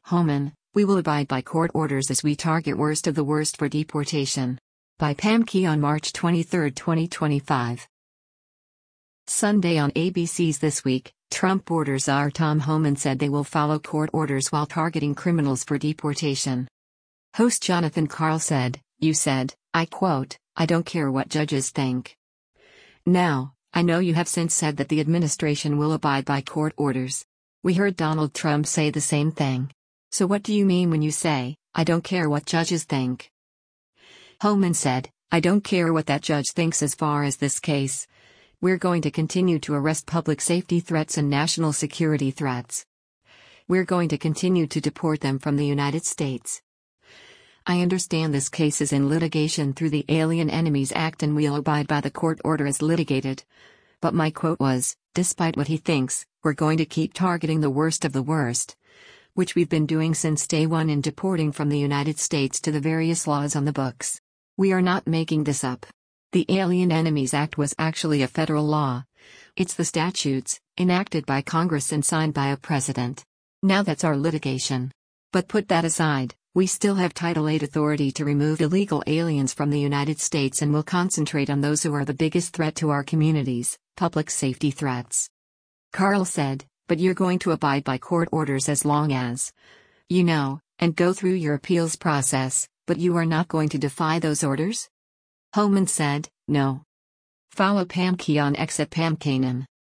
Homan, we will abide by court orders as we target worst of the worst for deportation. By Pam Key on March 23, 2025. Sunday on ABC's This Week, Trump border czar Tom Homan said they will follow court orders while targeting criminals for deportation. Host Jonathan Karl said, "You said, I quote, I don't care what judges think. Now, I know you have since said that the administration will abide by court orders. We heard Donald Trump say the same thing. So what do you mean when you say, I don't care what judges think?" Homan said, "I don't care what that judge thinks as far as this case. We're going to continue to arrest public safety threats and national security threats. We're going to continue to deport them from the United States. I understand this case is in litigation through the Alien Enemies Act and we'll abide by the court order as litigated. But my quote was, despite what he thinks, we're going to keep targeting the worst of the worst, which we've been doing since day one in deporting from the United States to the various laws on the books. We are not making this up. The Alien Enemies Act was actually a federal law. It's the statutes, enacted by Congress and signed by a president. Now that's our litigation. But put that aside, we still have Title VIII authority to remove illegal aliens from the United States and will concentrate on those who are the biggest threat to our communities, public safety threats." Karl said, "But you're going to abide by court orders as long as, and go through your appeals process, but you are not going to defy those orders?" Homan said, "No." Follow Pam Key on X at Pam Kanan.